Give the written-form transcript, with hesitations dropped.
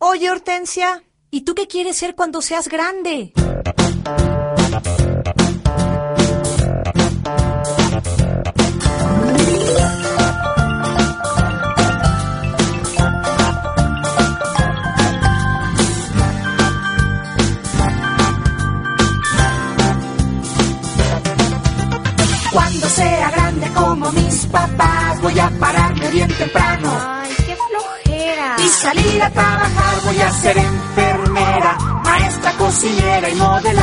Oye, Hortensia, ¿y tú qué quieres ser cuando seas grande? Cuando sea grande como mis papás, voy a pararme bien temprano. Ay, qué flojera. Y salir a trabajar, voy a ser enfermera, maestra, cocinera y modelar.